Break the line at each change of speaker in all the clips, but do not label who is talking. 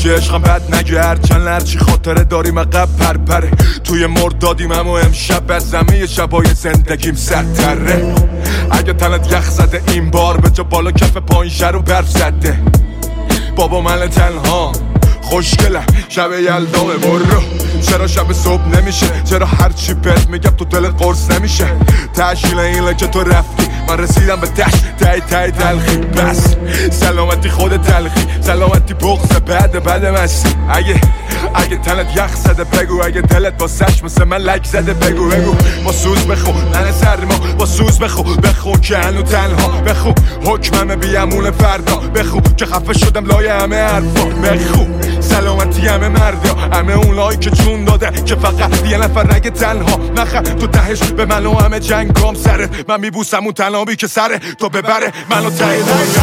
میگه عشقم بد نگرد چند لرچی خاطره داریم عقب پرپره توی مردادیم اما امشب از همه شبای زندگیم سرتره اگه تنت یخ زده این بار به جا بالا کف پایین شر و برف زده بابا من تنها خوشگلم شب یلدامه برو چرا شب صبح نمیشه چرا هرچی بهت میگم تو دلت قرص نمیشه تشکیل اینه که تو رفتی من رسیدم به تای تلخی بس سلامتی خود تلخی سلامتی بغض بعد مستی اگه تنت یخ زده بگو اگه دلت با سش مثل من لک زده بگو با سوز بخو ننه سرما با سوز بخو که هنو تنها بخو حکممه بیامون فردا بخو که خفه شدم لای همه حرفا بخو سلامتی همه مردا همه اونایی که جون داده که فقط یه نفر رگ تنها نخ تو دهش به من و همه جنگام سره من میبوسم اون تنابی که سره تو ببره منو تایی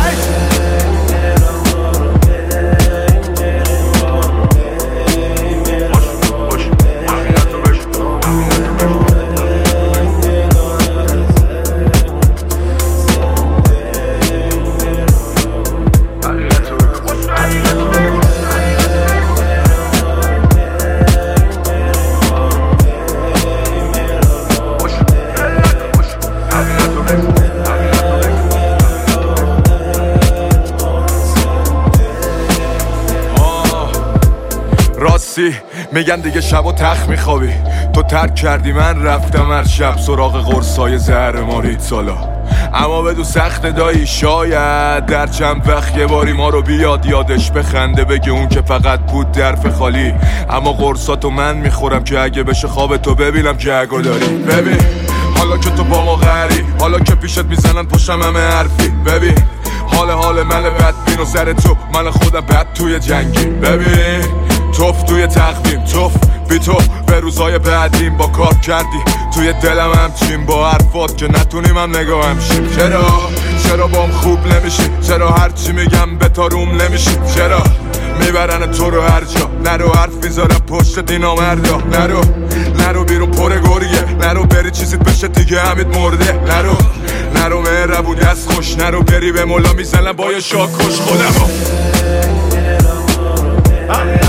میگن دیگه شب و تخت میخوابی تو ترک کردی من رفتم هر شب سراغ قرصای زهر مارید سالا اما بدو سخت دایی شاید در چند وقت یه باری ما رو بیاد یادش بخنده بگه اون که فقط بود درف خالی اما قرصاتو من میخورم که اگه بشه خواب تو ببینم که اگه داری ببین حالا که تو با ما غری حالا که پیشت میزنن پشتم همه حرفی ببین حال من بدبین و سر تو من خودم بد توی جنگی ببین توف توی تقویم توف بی تو به روزای بعدیم با کار کردی توی دلم همچین با حرفات که نتونیم هم نگاه شیم چرا بام خوب نمیشی چرا هرچی میگم به تاروم نمیشی چرا میبرن تو رو هر جا نرو حرف میذارم پشت دینا مردا نرو بیرون پر گریه نرو بری چیزیت بشه دیگه همید مرده نرو مهربونی از خوش نرو بری به مولا میزنم با یه شاکش خودمو